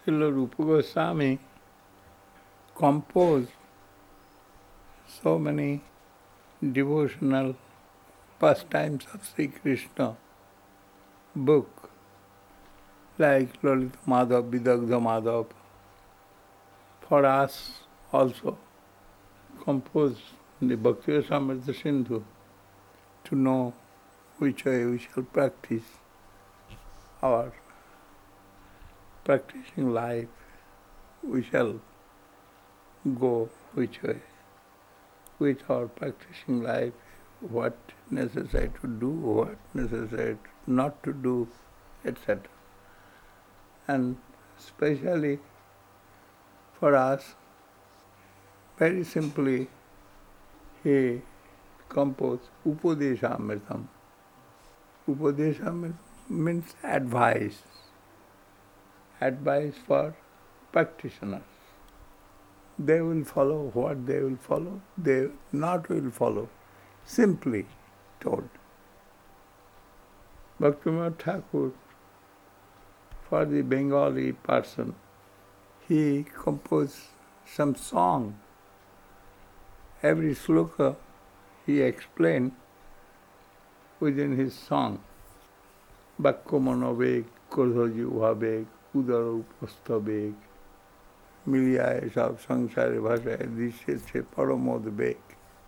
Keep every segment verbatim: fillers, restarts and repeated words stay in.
Srila Rupa Goswami composed so many devotional pastimes of Sri Krishna book, like Lalita Madhav, Vidagdha Madhav. For us also composed the Bhakti Rasamrita Sindhu to know which way we shall practice our practicing life, we shall go which way with our practicing life, what necessary to do, what necessary not to do, et cetera. And especially for us, very simply, he composed Upadeshamritam. Upadeshamritam means advice. Advice for practitioners. They will follow what they will follow, they not will follow. Simply told. Bhaktivinoda Thakur, for the Bengali person, he composed some song. Every sloka he explained within his song. Bakko manobeg, krodhoji uhabeg, udaro upasthabeg, miliyaye sab sangsare bhashaye, dishe se paramod beg.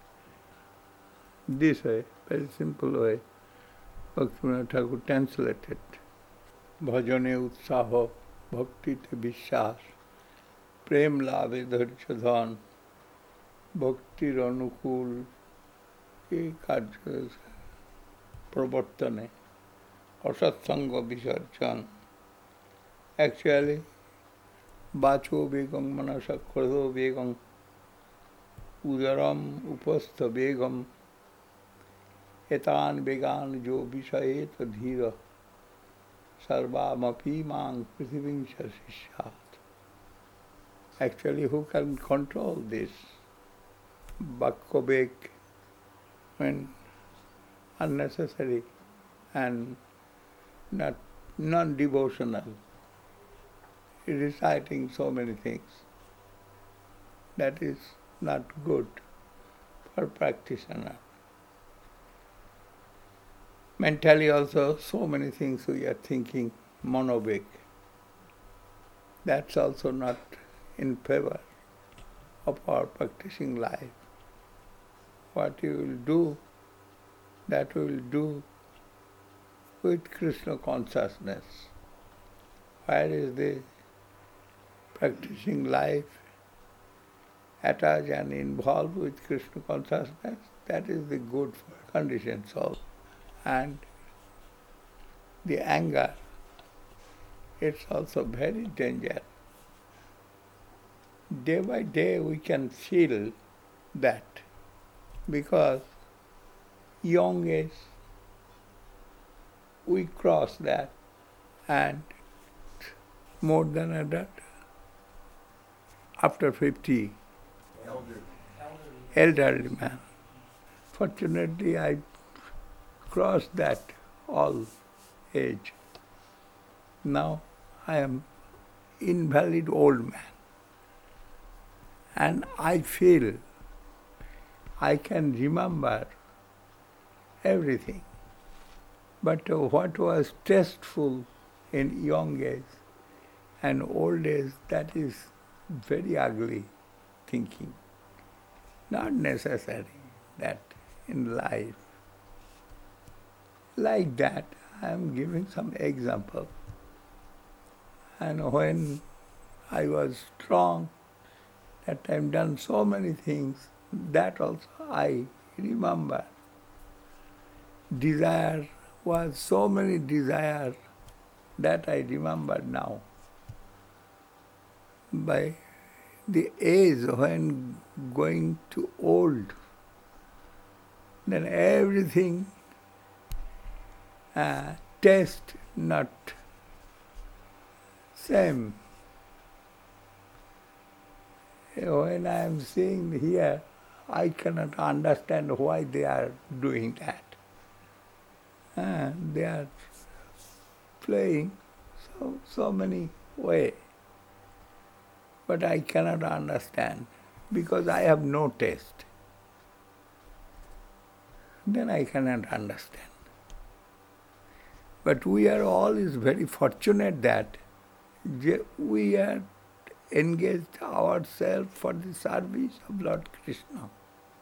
This way, very simple way, Bhaktivinoda Thakur translated. Bhajane utsaho, bhaktite vishwas, prem labhe dharcha dhan, bhaktir anukul, এই কার্য প্রবর্তনে অসৎসঙ্গ বিসর্জন. Actually, বাচো বেগম মনসা ক্রোধো বেগম উদরম উপস্থ বেগম এতান বেগান যো বিষয়েত ধীর সর্বামপি মাং পৃথিবীং শিষ্যাৎ. Actually, who can control this? Bakko beg, when unnecessary and not non-devotional, reciting so many things. That is not good for practitioner. Mentally also, so many things we are thinking monobig. That's also not in favor of our practicing life. What you will do, that we will do with Krishna consciousness. Where is the practicing life attached and involved with Krishna consciousness? That is the good condition. So, and the anger, it's also very dangerous. Day by day we can feel that, because young age we cross that, and more than adult, after fifty, elderly, elderly man. Fortunately, I crossed that all age. Now I am invalid old man. And I feel I can remember everything. But what was tasteful in young age and old age, that is very ugly thinking. Not necessary that in life. Like that, I am giving some example. And when I was strong, that time done so many things, that also I remember. Desire was so many desire that I remember now. By the age when going to old, then everything uh, taste not same. When I am seeing here, I cannot understand why they are doing that. Uh, they are playing so so many ways. but I cannot understand because I have no taste. Then I cannot understand. But we are all is very fortunate that we are engaged ourselves for the service of Lord Krishna.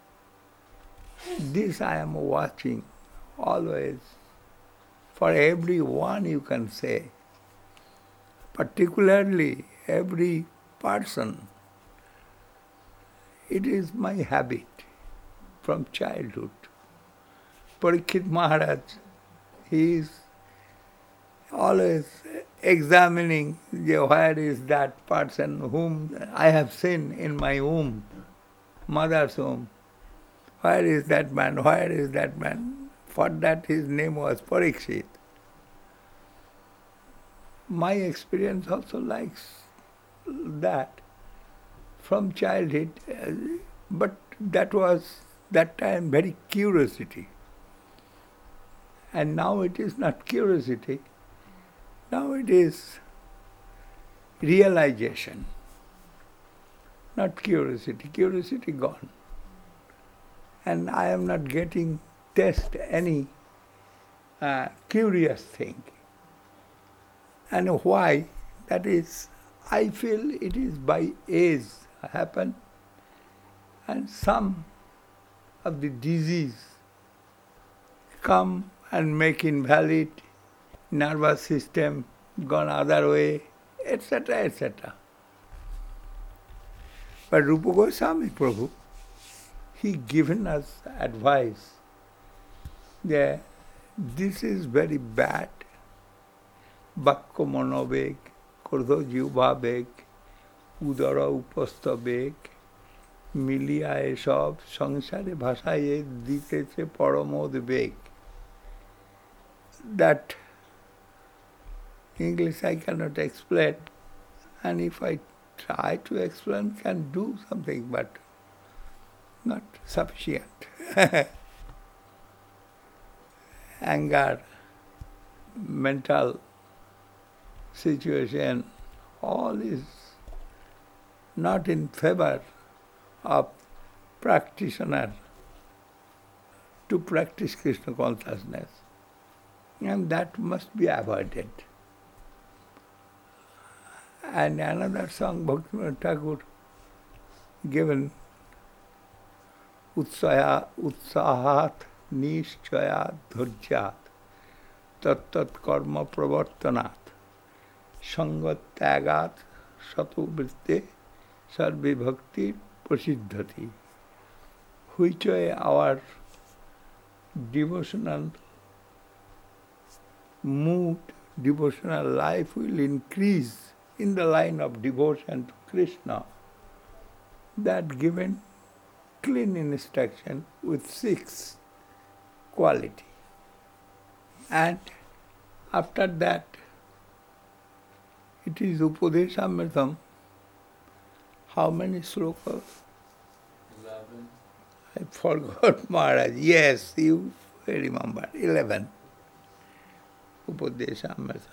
This I am watching always. For everyone you can say, particularly every person, it is my habit from childhood. Parikshit Maharaj, he is always examining where is that person whom I have seen in my womb, mother's womb. Where is that man? Where is that man? For that his name was Parikshit. My experience also likes that from childhood, but that was that time very curiosity. And now it is not curiosity, now it is realization. Not curiosity, curiosity gone. And I am not getting test any uh, curious thing. And why? That is, I feel it is by age happen, and some of the disease come and make invalid, nervous system gone other way, et cetera, et cetera. But Rupa Goswami Prabhu, he given us advice that this is very bad. Bakko monobeg, kordho jiva beg, udara upastha beg, মিলিয়া এসব সংসারে ভাষায় দিতেছে পরমোদ বেগ. That English I cannot explain, and if I try to explain, can do something, but not sufficient. Anger, mental situation, all is not in favor of practitioner to practice Krishna consciousness. And that must be avoided. And another song, Bhaktivinoda Thakur given, Utsaya, Utsahat, Nishchayat, Dhurjat, Tat Tat Karma Pravartanat, Sangat Tagat, Satu Vritte, Sarve Bhakti Prasiddhati. Which way our devotional mood, devotional life will increase in the line of devotion to Krishna. That given clean instruction with six quality. And after that, it is Upadeshamritam. How many slokas? Eleven. I forgot, Maharaj. Yes, you remember. Eleven. Upadeshamrita.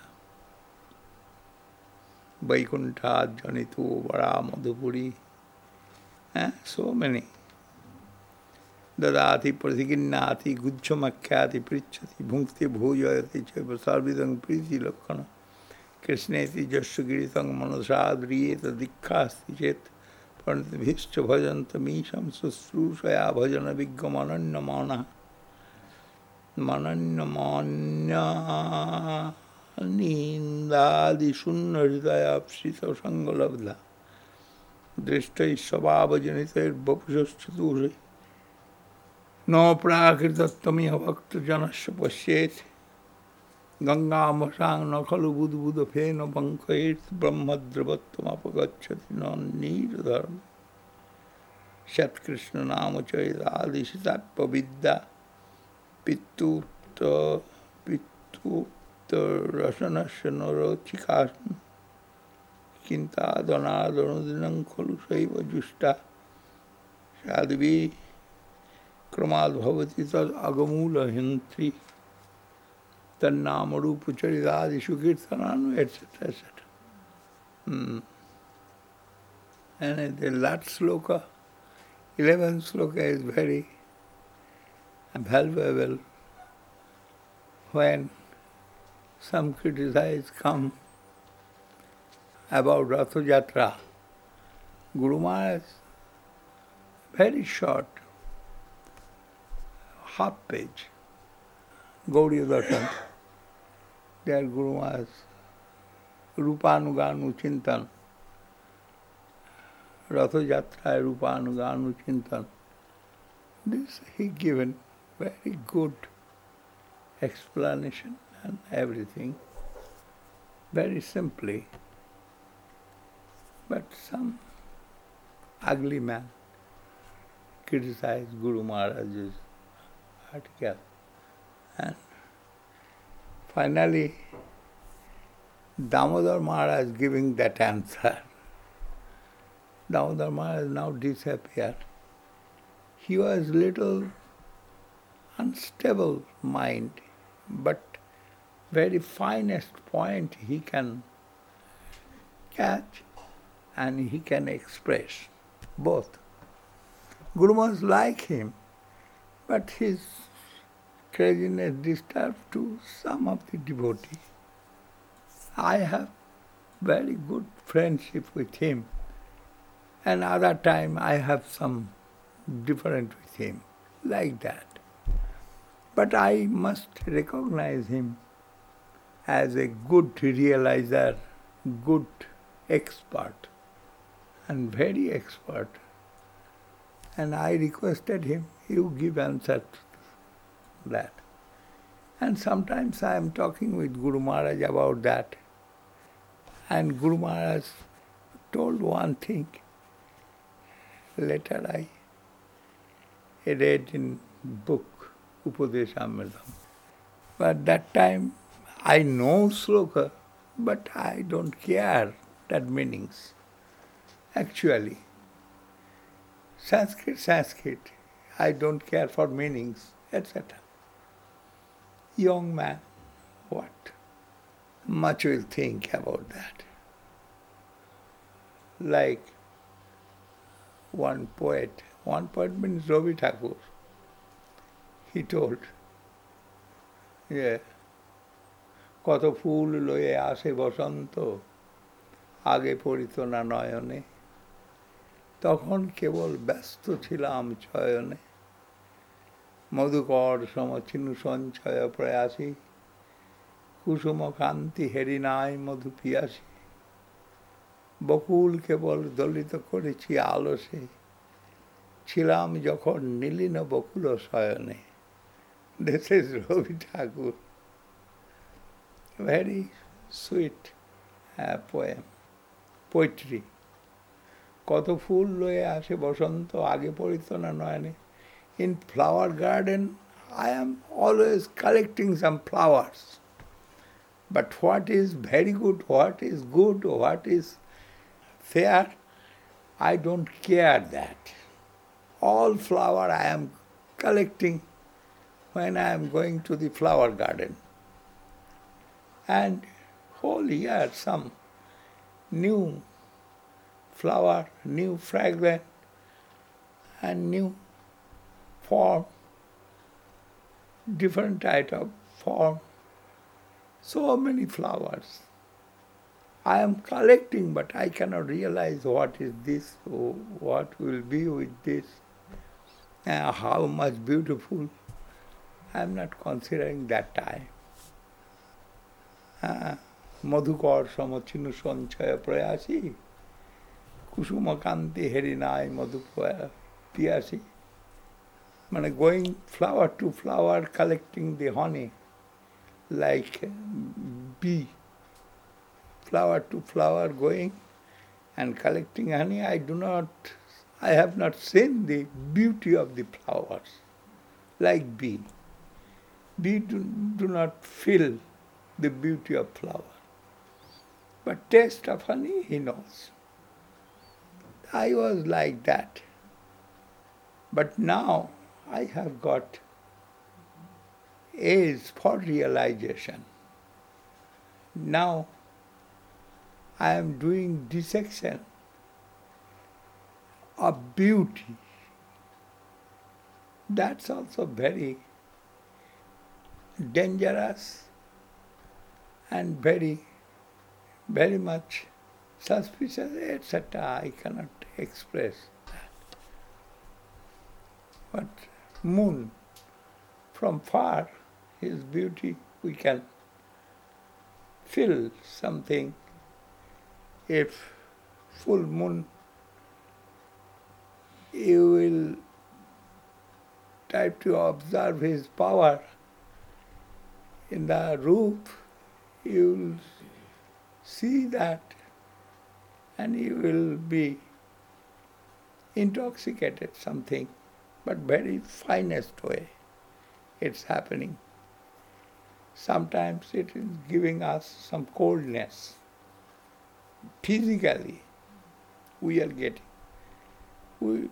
Vaikuntha, Janitu, Vara, Madhupuri. Eh? So many. Dadati, Pratiginnati, Gucchamakhyati, Prichati, Bhunkti, Bhujayati, Chaiva, Sarvidang, Priti, Lakhana, Krishneti, Jasyagiritang, Manasadriyeta, Dikkasti, Chet, Pranitibhishcha, Bhajantamisham, Susrushaya, Bhajana, Viggamananya, Mana, Mananya, Manya, Nindadi, Shunna, Hridaya, Psita, Sangalabdha, Drishtai, Sababa, Janita, Bapushachaturri, No prakritatamiha bhakta janasya pasyet Ganga masang na khalu buddha buddha phena pankayet brahmadravattam apagacchati non niradharma Shat Krishna nama chaitadi sitatpa vidya pitutta pitutta rasanasya narochikasam kinta danadhanudinam khalu saiva justa sadvi Kramad bhavati tad agamula hintri tannama rupa charidadi sukirtananu, et cetera, et cetera. Hmm. And the last sloka, eleventh sloka is very valuable when some criticize come about Ratha Yatra. Guru Maharaj, very short, half page, Gaudiya Darshan, their Guru Maharaj, Rupanuganu Chintan, Ratha Yatra Rupanuganu Chintan. This he given very good explanation and everything, very simply. But some ugly man criticized Guru Maharaj's article. And finally, Damodar Maharaj giving that answer. Damodar Maharaj now disappeared. He was little unstable mind, but very finest point he can catch and he can express both. Guru Maharaj like him, but his craziness disturbed to some of the devotees. I have very good friendship with him, and other time I have some different with him, like that. But I must recognize him as a good realizer, good expert, and very expert. And I requested him, you give answer to that. And sometimes I am talking with Guru Maharaj about that. And Guru Maharaj told one thing. Later I read in book, Upadeshamritam. But that time I know sloka, but I don't care that meanings. Actually, Sanskrit, Sanskrit, I don't care for meanings, et cetera. Young man, what? Much will think about that. Like one poet, one poet means Ravi Thakur, he told, yeah, কত ফুল লয়ে আসে বসন্ত আগে পড়িত না নয়নে তখন কেবল ব্যস্ত ছিলাম চয়নে মধুকর সমচিনু সঞ্চয় প্রয়াসী কুসুম কান্তি হেরি নাই মধু পিয়াসী বকুল কেবল দলিত করেছি আলসে ছিলাম যখন নীলিন বকুল শয়নে. This is Ravi Thakur. Very sweet uh, poem, poetry. কত ফুল লয়ে আসে বসন্ত আগে পড়িত না নয়নে. In flower garden, I am always collecting some flowers. But what is very good, what is good, what is fair, I don't care that. All flower I am collecting when I am going to the flower garden. And whole year some new flower, new fragrance, and new form, different type of form, so many flowers. I am collecting, but I cannot realize what is this, or what will be with this, and how much beautiful. I am not considering that time. মধুকর সমচিনু সঞ্চয় প্রয়াসী কুসুম কান্তি হেরি নাই মধু পিয়াসী মানে going flower to flower collecting the honey like bee, flower to flower going and collecting honey. I do not, I have not seen the beauty of the flowers like bee. Bee do, do not feel the beauty of flower. But taste of honey, he knows. I was like that. But now I have got age for realization. Now I am doing dissection of beauty. That's also very dangerous and very, very much suspicious, et cetera. I cannot express that. But moon, from far, his beauty, we can feel something. If full moon, you will try to observe his power in the roof, you will see that and you will be intoxicated something, but very finest way it's happening. Sometimes it is giving us some coldness. Physically, we are getting. We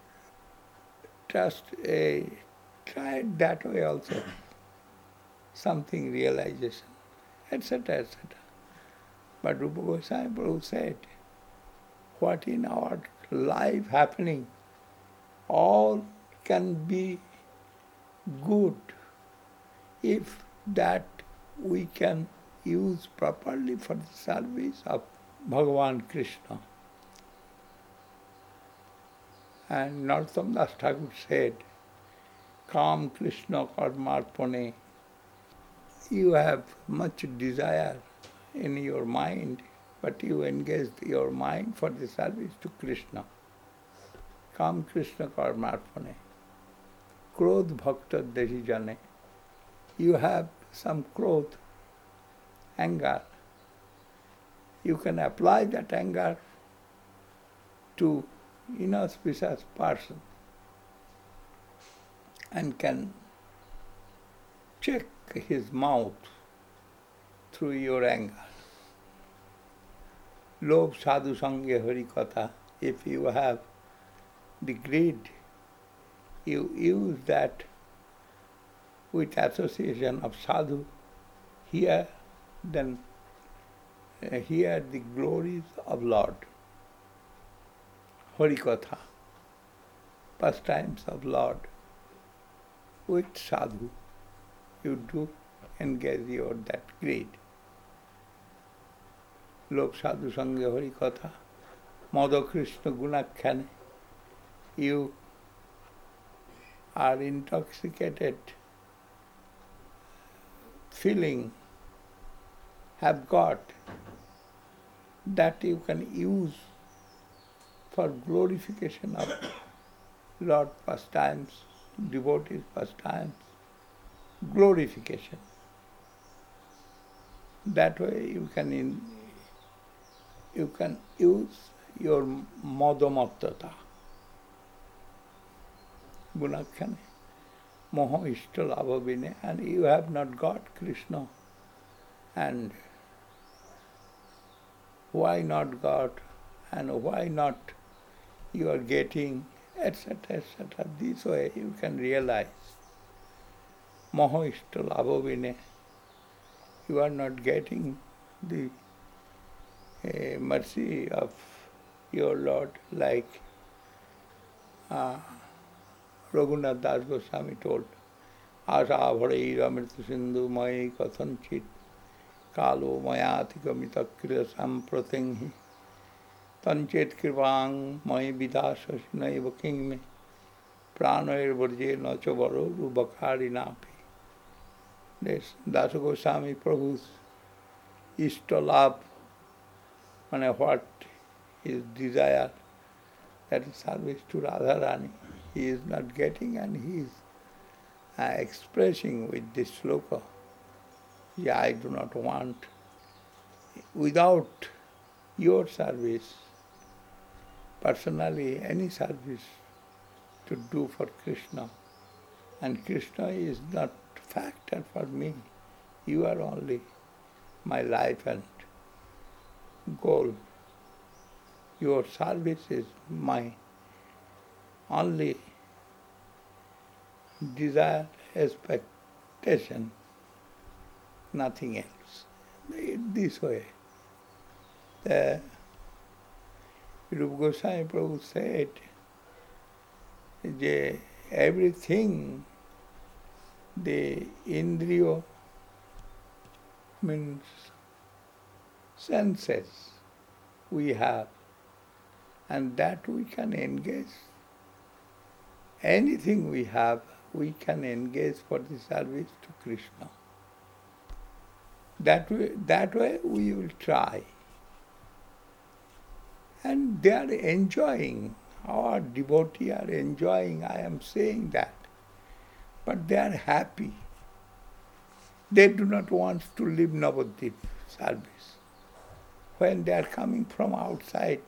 just uh, try it that way also. Something realization, et cetera, et cetera. But Rupa Goswami Prabhu said, what in our life happening, all can be good if that we can use properly for the service of Bhagavan Krishna. And Narottam Das Thakur said, Kam Krishna Karmarpane. You have much desire in your mind, but you engage your mind for the service to Krishna. Kam Krishna Karmarpane. Krodh Bhakta Dehi Jane. You have some krodh, anger. You can apply that anger to inauspicious person and can check his mouth through your anger. Lobh sadhu sange hari katha. If you have the greed, you use that with association of sadhu, hear, then uh, hear the glories of Lord. Harikatha, pastimes of Lord, with sadhu, you do engage your that greed. Lobh sadhu sange harikatha, Madha Krishna gunakhane, you are intoxicated, feeling, have got, that you can use for glorification of Lord pastimes, devotees pastimes, glorification. That way you can in, you can use your madhamattata. Gunakhane, moha ishta labha vine, and you have not got Krishna. And why not got, and why not you are getting, et cetera, et cetera. This way you can realize. Moha ishta labha vine, you are not getting the uh, mercy of your Lord, like uh, Raghunath Das Goswami told, Asa bharair amrita sindhu mai kathanchit kalo mayati gamita kriya sampratinghi tanchet kripang mai vidasas naiva kingme pranair varje nacha varo rubakari napi. This Das Goswami Prabhu's Ishtalabh, and what his desire, that is service to Radharani, he is not getting, and he is uh, expressing with this sloka, yeah, I do not want, without your service, personally any service to do for Krishna. And Krishna is not factor for me. You are only my life and goal. Your service is my only desire, expectation, nothing else. This way. The Rupa Goswami Prabhu said, the everything, the indriyo means senses we have, and that we can engage. Anything we have, we can engage for the service to Krishna. That way, that way we will try. And they are enjoying, our devotees are enjoying, I am saying that. But they are happy. They do not want to leave Navadvip service. When they are coming from outside,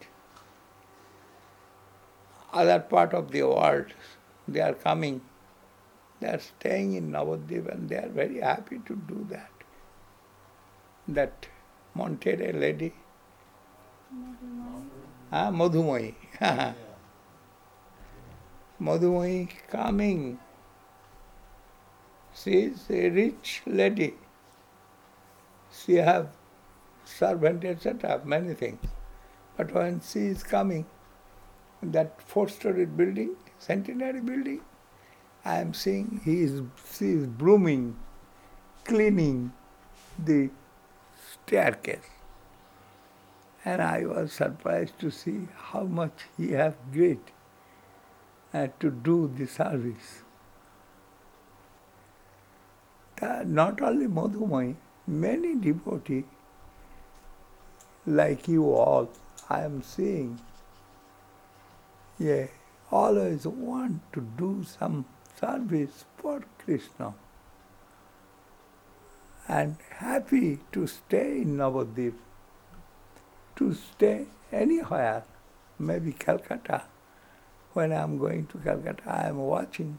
other part of the world, they are coming, they are staying in Navadvip and they are very happy to do that. That Monterey lady, ah, Madhumayi. Madhumayi coming. She is a rich lady. She have servant, et cetera, many things. But when she is coming, that four-storied building, centenary building, I am seeing he is, she is brooming, cleaning the staircase. And I was surprised to see how much he has grit uh, to do the service. Uh, not only Madhumayi, many devotees like you all, I am seeing, yeah, always want to do some service for Krishna and happy to stay in Navadvip, to stay anywhere, maybe Calcutta. When I am going to Calcutta, I am watching.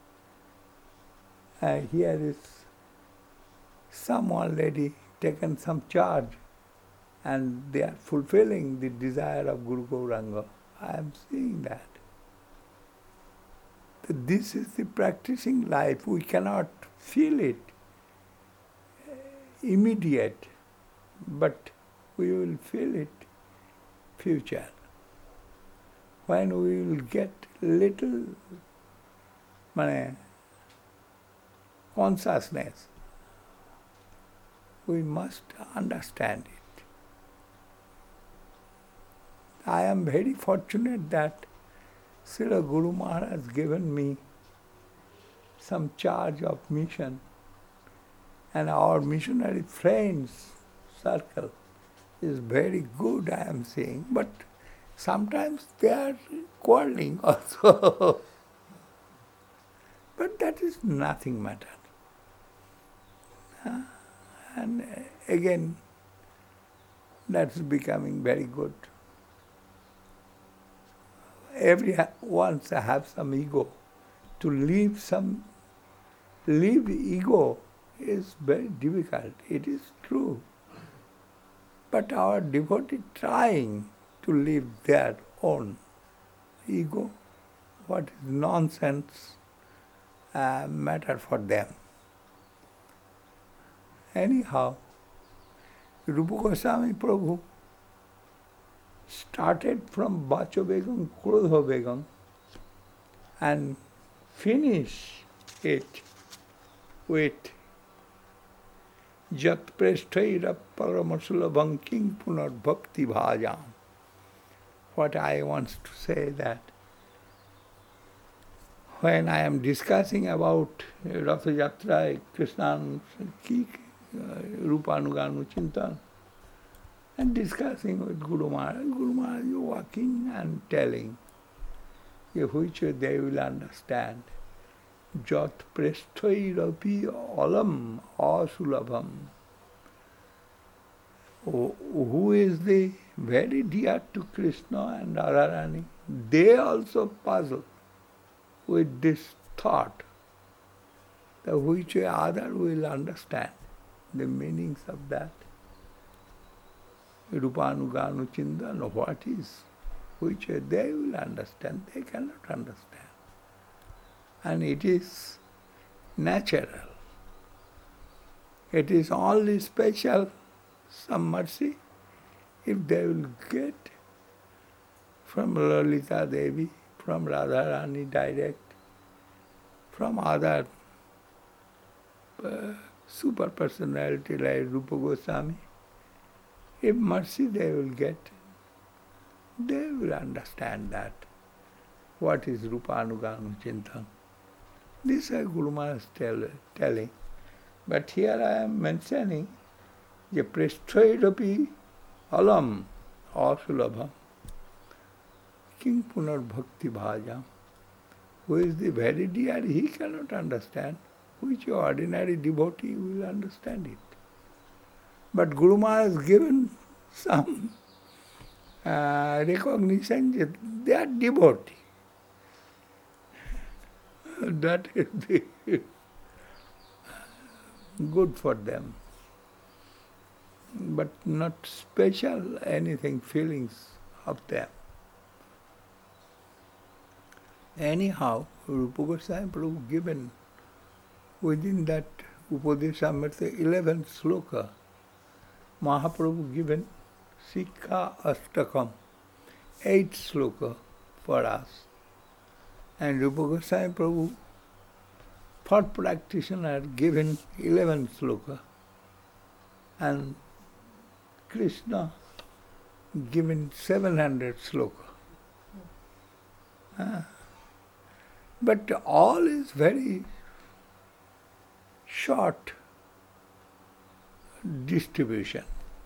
Uh, here is someone lady taken some charge and they are fulfilling the desire of Guru Gauranga. I am seeing that. That this is the practicing life. We cannot feel it immediate, but we will feel it future. When we will get little mane, consciousness, we must understand it. I am very fortunate that Srila Guru Maharaj has given me some charge of mission, and our missionary friends circle is very good, I am saying, but sometimes they are quarreling also. But that is nothing matter. Uh, and again, that's becoming very good. Everyone have some ego. To leave some, leave ego is very difficult. It is true. But our devotee trying to leave their own ego, what is nonsense uh, matter for them. Anyhow, Rupa Goswami Prabhu started from Bacho Begam, Krodha Begam, and finished it with Jat Presthaira Paramasulabham King Punar Bhakti Bhajam. What I want to say that when I am discussing about Ratha Yatra, Krishna's Rupanuganu Chintan, and discussing with Guru Maharaj, Guru Maharaj is walking and telling, which they will understand. Jat presthairapi alam asulabham. Who is the very dear to Krishna and Radharani, they also puzzle with this thought, that which other will understand the meanings of that. Rupanuganu Chintan, what is, which they will understand, they cannot understand. And it is natural. It is only special, some mercy, if they will get from Lalita Devi from Radharani direct, from other uh, super personality like Rupa Goswami. If mercy they will get, they will understand that. What is Rupa Anuganu Chintan? This is Guru Maharaj tell, telling. But here I am mentioning, je preshthaidapi alam asulabham king punar bhakti bhajam. Who is the very dear, he cannot understand. Which ordinary devotee will understand it. But Guru Maharaj has given some uh, recognition that they are devotee. That is the good for them. But not special anything, feelings of them. Anyhow, Rupa Goswami Prabhu given within that Upadeshamrita eleventh sloka, Mahaprabhu given Sikha Astakam, eighth sloka for us. And Rupa Goswami Prabhu, for practitioner, given eleventh sloka. And Krishna given seven hundred sloka. Ah. But all is very short distribution.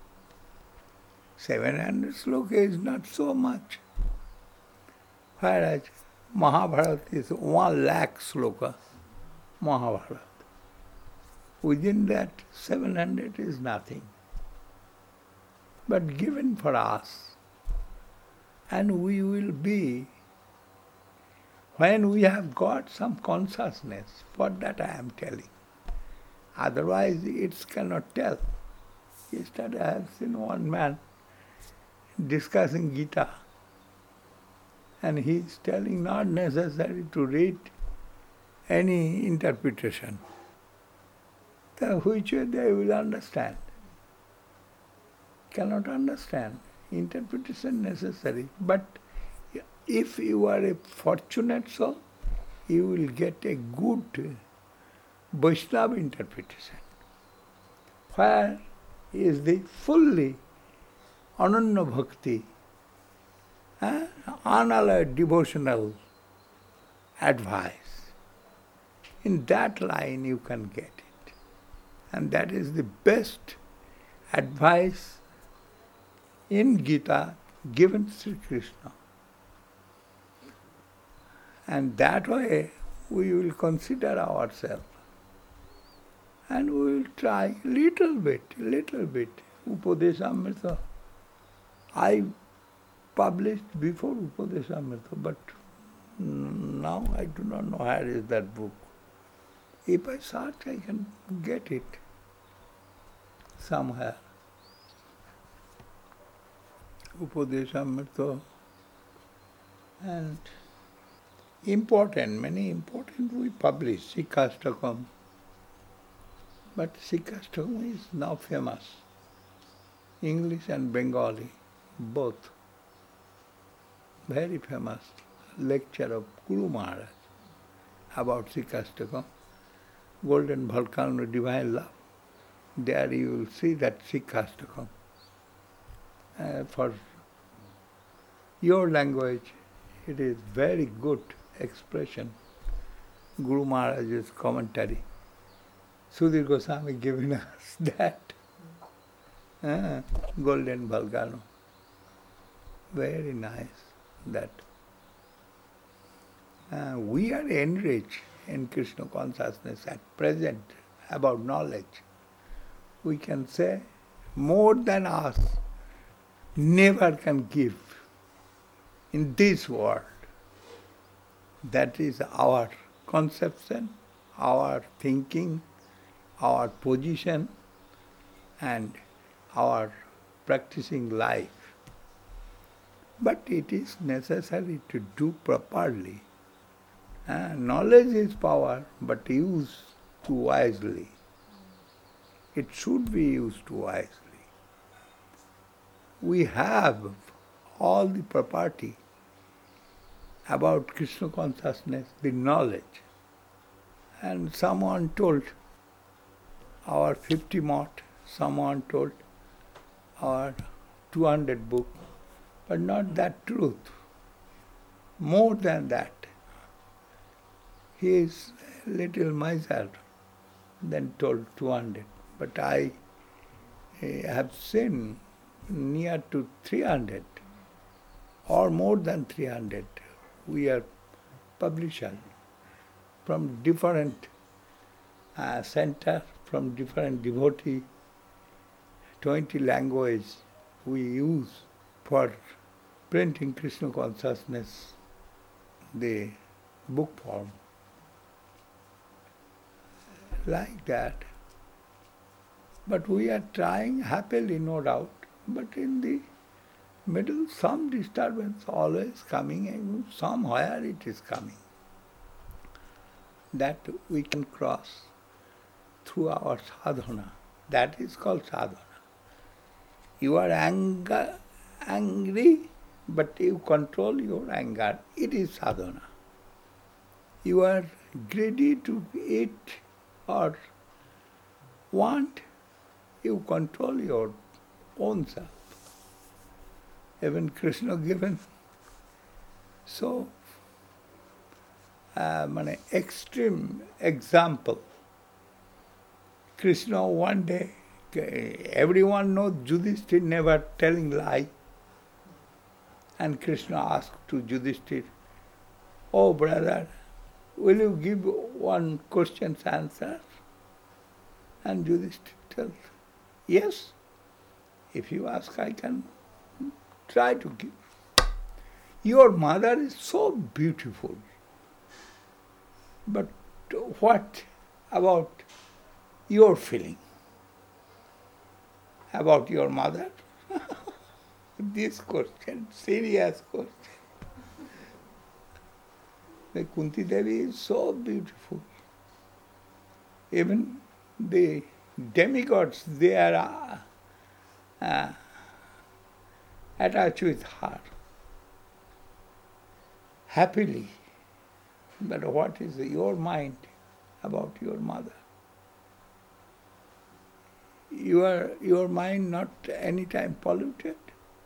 seven hundred sloka is not so much. Whereas Mahabharata is one lakh sloka, Mahabharata. Within that, seven hundred is nothing. But given for us, and we will be, when we have got some consciousness, for that I am telling. Otherwise, it cannot tell. Yesterday I have seen one man discussing Gita, and he is telling not necessary to read any interpretation, the which way they will understand. Cannot understand. Interpretation necessary. But if you are a fortunate soul, you will get a good Vaishnava interpretation, where is the fully Ananya Bhakti, eh, unalloyed devotional advice. In that line you can get it. And that is the best advice in Gita given Sri Krishna. And that way we will consider ourselves. And we will try little bit, little bit. Upadeshamrita. I published before Upadeshamrita, but now I do not know where is that book. If I search, I can get it somewhere. Upadeshamrita. And important, many important we publish, Sikhastakam. But Sikhastakam is now famous. English and Bengali, both. Very famous lecture of Guru Maharaj about Sikhastakam, Golden Volcano, Divine Love. There you will see that Sikhastakam. Uh, for your language, it is very good expression. Guru Maharaj's commentary. Sudhir Goswami giving us that. Uh, Golden Volcano. Very nice, that. Uh, we are enriched in Krishna consciousness at present about knowledge. We can say more than us never can give in this world. That is our conception, our thinking, our position, and our practicing life. But it is necessary to do properly. Uh, knowledge is power, but used too wisely. It should be used too wisely. We have all the property about Krishna consciousness, the knowledge. And someone told our fifty mott, someone told our two hundred book, but not that truth. More than that. He is a little miser than told two hundred. But I uh, have seen near to three hundred or more than three hundred. We are publishers from different uh, centers, from different devotee, twenty languages we use for printing Krishna consciousness, the book form. Like that. But we are trying happily, no doubt, but in the middle some disturbance always coming, and somewhere it is coming. That we can cross through our sadhana. That is called sadhana. You are anger, angry, but you control your anger. It is sadhana. You are greedy to eat or want, you control your own self. Even Krishna given so um, an extreme example. Krishna one day, everyone knows Yudhishthira never telling lie. And Krishna asked to Yudhishthira, "Oh brother, will you give one question's answer?" And Yudhishthira tells, "Yes, if you ask, I can try to give. Your mother is so beautiful, but what about your feeling about your mother?" This question, serious question. The Kunti Devi is so beautiful. Even the demigods, they are uh, uh, attached with her happily. But what is your mind about your mother? Your, your mind not any time polluted?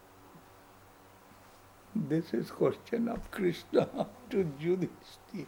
This is question of Krishna to Yudhishthira.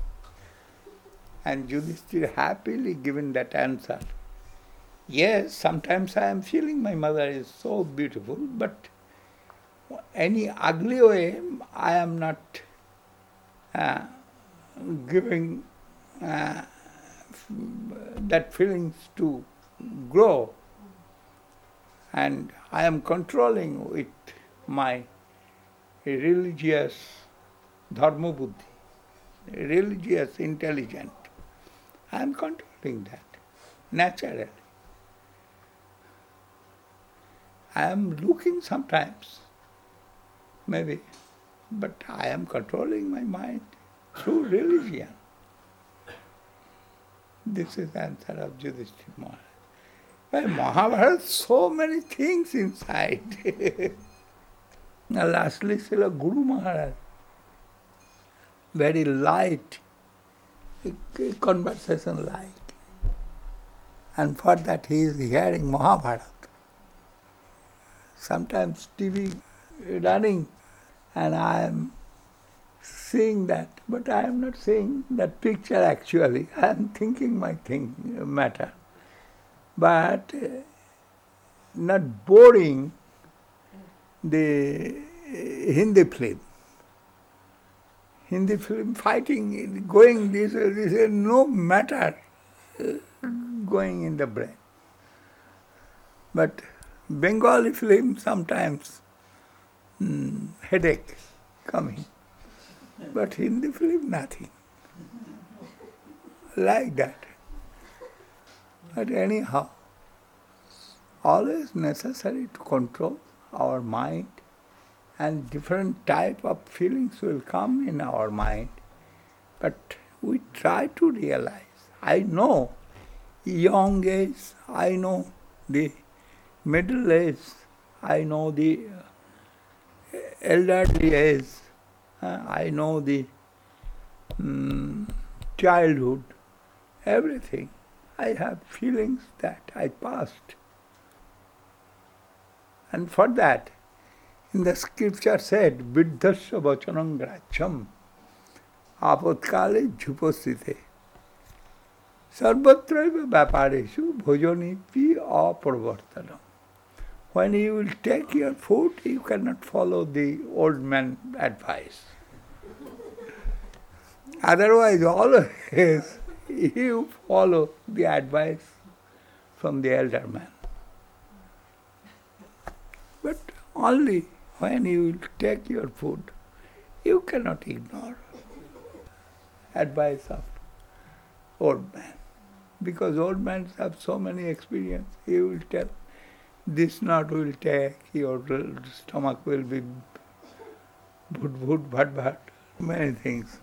And Yudhishthira happily given that answer. Yes, sometimes I am feeling my mother is so beautiful, but any ugly way I am not uh, giving uh, that feelings to grow. And I am controlling with my religious dharma buddhi, religious intelligence. I am controlling that naturally. I am looking sometimes, maybe, but I am controlling my mind through religion. This is the answer of Yudhishthira Maharaj. By Mahabharata, so many things inside. Now lastly, Srila Guru Maharaj, very light, conversation light. And for that he is hearing Mahabharata. Sometimes T V running and I am seeing that, but I am not seeing that picture actually. I am thinking my thing matter. But uh, not boring the Hindi film. Hindi film fighting, going this, this, no matter going in the brain. But Bengali film sometimes mm, headache coming. But Hindi film nothing. Like that. But anyhow, always necessary to control our mind, and different type of feelings will come in our mind. But we try to realize. I know young age, I know the middle age, I know the elderly age, Uh, I know the um, childhood, everything. I have feelings that I passed. And for that, in the scripture said, Viddhasya vachanam gracham apatkale jhupasthite sarvatraiva vyapareshu bhojanipi apravartanam. When you will take your food, you cannot follow the old man's advice. Otherwise, always you follow the advice from the elder man. But only when you will take your food, you cannot ignore advice of old man. Because old men have so many experience, he will tell, this nut will take, your stomach will be bhut bhut bhat bhat, many things.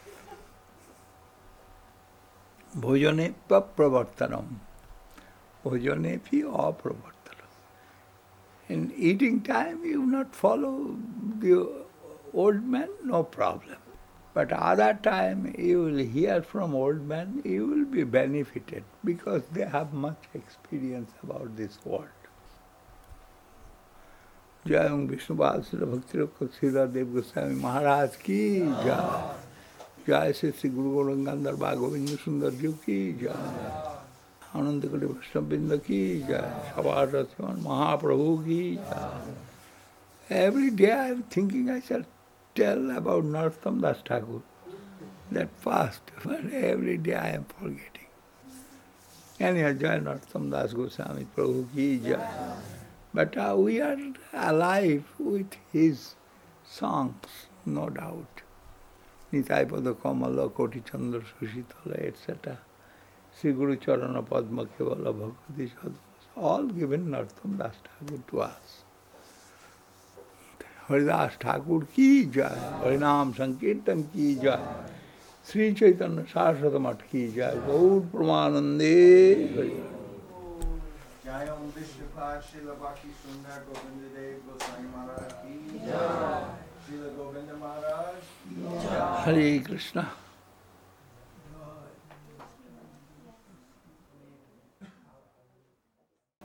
Bhojane pa pravartanam. Bhojane pi apravartanam. In eating time, you not follow the old man, no problem. But other time, you will hear from old men, you will be benefited because they have much experience about this world. जय ओम विष्णुपाद श्री भक्ति श्रीधर देव गोस्वामी महाराज की जय। जय श्री श्री गुरु गौरंगांधर बा गोविंद सुंदर जी की जय। आनंद कटी वैष्णववृंद की जय। सवार रसवन महाप्रभु की जय। Every day I am thinking I shall tell about Narottam Das Thakur, that past, but every day I am forgetting. Anyhow, Jai Narottam Das Goswami Prabhu ki jai. But uh, we are alive with his songs, no doubt. Nitai Pada Kamala, Koti Chandra Sushitala, et cetera. Sri Guru Charana Padma Kevala Bhakti Sadhus, all given Narottam Das Thakur to us. Haridas Thakur ki jai, Harinam Sankirtan ki jai, Sri Chaitanya Saraswati Math ki jai, Gaur Pramanande. Jai Om Vishnupad Srila Bhakti Sundar Govinda Dev Goswami Maharaj ki jai, Srila Govinda Maharaj ki jai. Hare Krishna.